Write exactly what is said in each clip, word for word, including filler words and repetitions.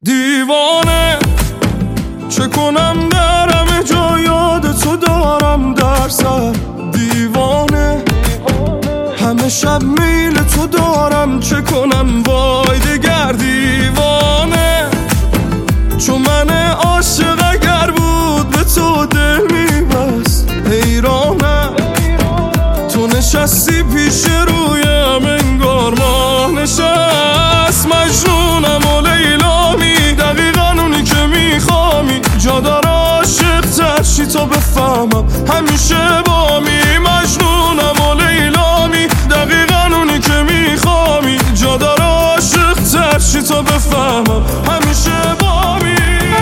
دیوانه چه کنم در همه جا یاد تو دارم در سر. دیوانه همه شب میل تو دارم چه کنم وای دگر. دیوانه چون من عاشق اگر بود به تو دل میبست. حیرانم تو نشستی پیش رویم انگار ماه نشست. مجنونم و لیلامی دقیقا اونی که میخوامی. جا داره عاشق تر شی تا بفهمم همیشه بامی. مجنونم و لیلامی دقیقا اونی که میخوامی. جا داره عاشق تر شی تا بفهمم همیشه بامی.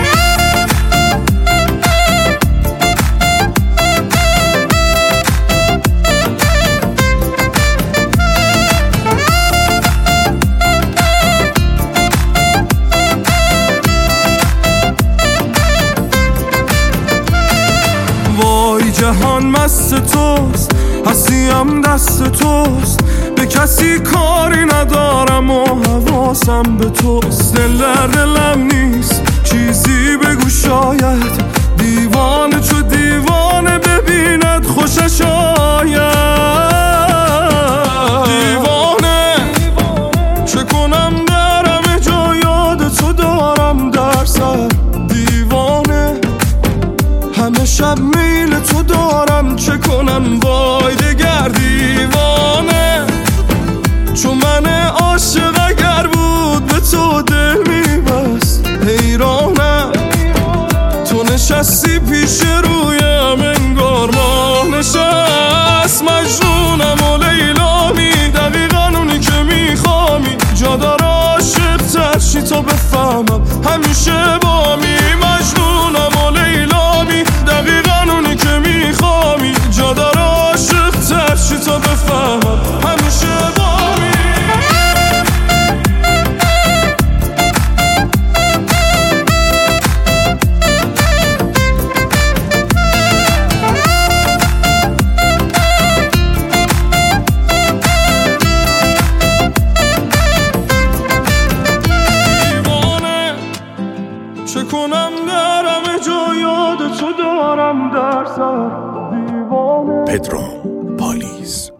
جهان مست توست هستیم دست توست. به کسی کاری ندارم و حواسم به توست. دل در دلم نیست چیزی بگو شاید. دیوانه چو دیوانه ببیند خوشش آید. دیوانه چه کنم در همه جا یاد تو دارم در سر. دیوانه همه شب میل تو دارم چه کنم وای دگر. دیوانه چون من عاشق اگر بود به تو دل میبست. حیرانم تو نشستی پیش رویم انگار ماه نشست. مجنونم و لیلامی دقیقا اونی که میخوامی. جا داره عاشق تر شی تا بفهمم همیشه بامی. مجنونم و لیلامی دقیقا اونی که میخوامی. جا داره عاشق تر شی تا بفهمم همیشه بامی. دیوانه چه کنم در همه جا یاد تو دارم در سر. دیوانه پدرام پالیز.